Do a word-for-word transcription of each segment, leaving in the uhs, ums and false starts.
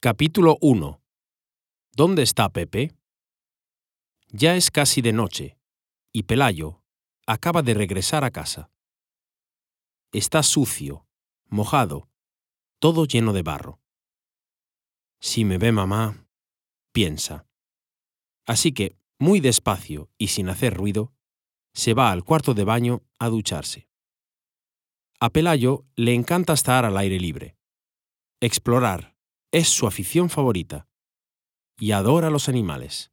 Capítulo uno. ¿Dónde está Pepe? Ya es casi de noche, y Pelayo acaba de regresar a casa. Está sucio, mojado, todo lleno de barro. Si me ve mamá, piensa. Así que, muy despacio y sin hacer ruido, se va al cuarto de baño a ducharse. A Pelayo le encanta estar al aire libre. Explorar es su afición favorita. Y adora los animales.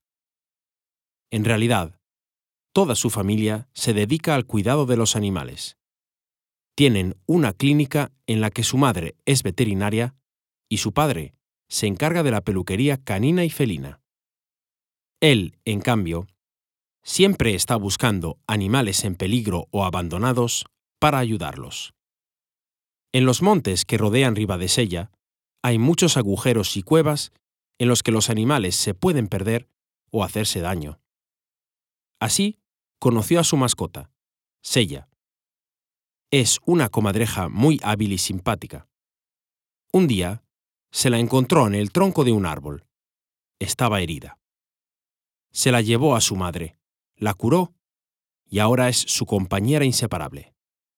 En realidad, toda su familia se dedica al cuidado de los animales. Tienen una clínica en la que su madre es veterinaria y su padre se encarga de la peluquería canina y felina. Él, en cambio, siempre está buscando animales en peligro o abandonados para ayudarlos. En los montes que rodean Ribadesella hay muchos agujeros y cuevas en los que los animales se pueden perder o hacerse daño. Así conoció a su mascota, Sella. Es una comadreja muy hábil y simpática. Un día, se la encontró en el tronco de un árbol. Estaba herida. Se la llevó a su madre, la curó y ahora es su compañera inseparable.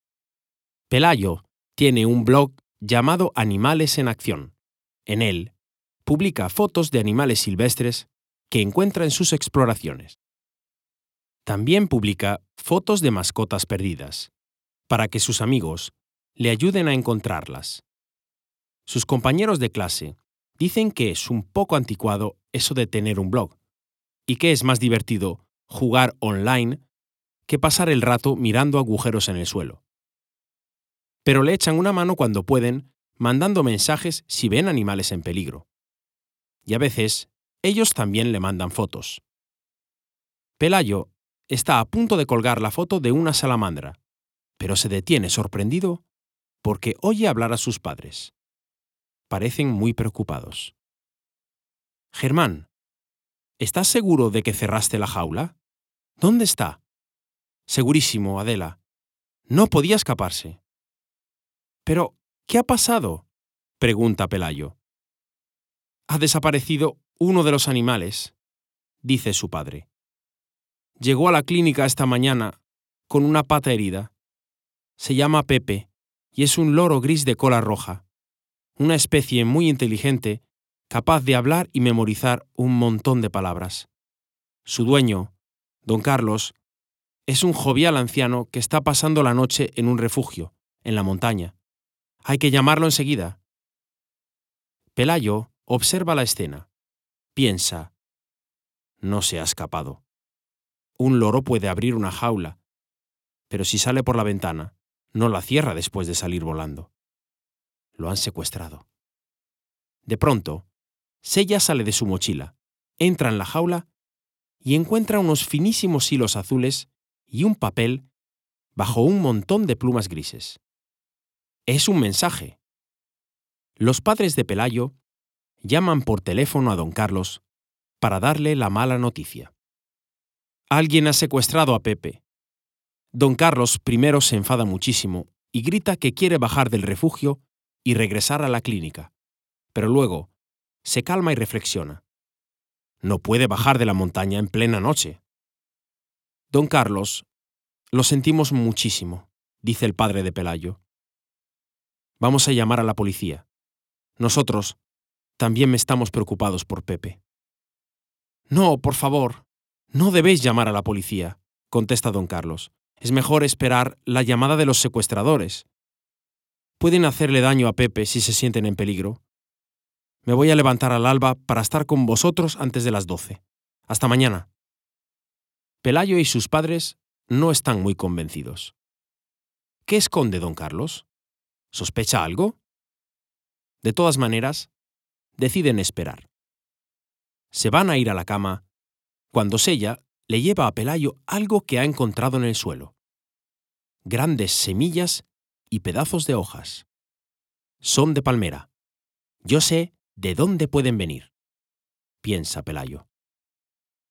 Pelayo tiene un blog llamado Animales en Acción. En él, publica fotos de animales silvestres que encuentra en sus exploraciones. También publica fotos de mascotas perdidas, para que sus amigos le ayuden a encontrarlas. Sus compañeros de clase dicen que es un poco anticuado eso de tener un blog, y que es más divertido jugar online que pasar el rato mirando agujeros en el suelo. Pero le echan una mano cuando pueden, mandando mensajes si ven animales en peligro. Y a veces, ellos también le mandan fotos. Pelayo está a punto de colgar la foto de una salamandra, pero se detiene sorprendido porque oye hablar a sus padres. Parecen muy preocupados. Germán, ¿estás seguro de que cerraste la jaula? ¿Dónde está? Segurísimo, Adela. No podía escaparse. Pero, ¿qué ha pasado? Pregunta Pelayo. Ha desaparecido uno de los animales, dice su padre. Llegó a la clínica esta mañana con una pata herida. Se llama Pepe y es un loro gris de cola roja, una especie muy inteligente, capaz de hablar y memorizar un montón de palabras. Su dueño, don Carlos, es un jovial anciano que está pasando la noche en un refugio, en la montaña. Hay que llamarlo enseguida. Pelayo observa la escena. Piensa, no se ha escapado. Un loro puede abrir una jaula, pero si sale por la ventana, no la cierra después de salir volando. Lo han secuestrado. De pronto, Sella sale de su mochila, entra en la jaula y encuentra unos finísimos hilos azules y un papel bajo un montón de plumas grises. Es un mensaje. Los padres de Pelayo llaman por teléfono a don Carlos para darle la mala noticia. Alguien ha secuestrado a Pepe. Don Carlos primero se enfada muchísimo y grita que quiere bajar del refugio y regresar a la clínica, pero luego se calma y reflexiona. No puede bajar de la montaña en plena noche. Don Carlos, lo sentimos muchísimo, dice el padre de Pelayo. Vamos a llamar a la policía. Nosotros también estamos preocupados por Pepe. No, por favor, no debéis llamar a la policía, contesta don Carlos. Es mejor esperar la llamada de los secuestradores. Pueden hacerle daño a Pepe si se sienten en peligro. Me voy a levantar al alba para estar con vosotros antes de las doce. Hasta mañana. Pelayo y sus padres no están muy convencidos. ¿Qué esconde don Carlos? ¿Sospecha algo? De todas maneras, deciden esperar. Se van a ir a la cama cuando Sella le lleva a Pelayo algo que ha encontrado en el suelo. Grandes semillas y pedazos de hojas. Son de palmera. Yo sé de dónde pueden venir, piensa Pelayo.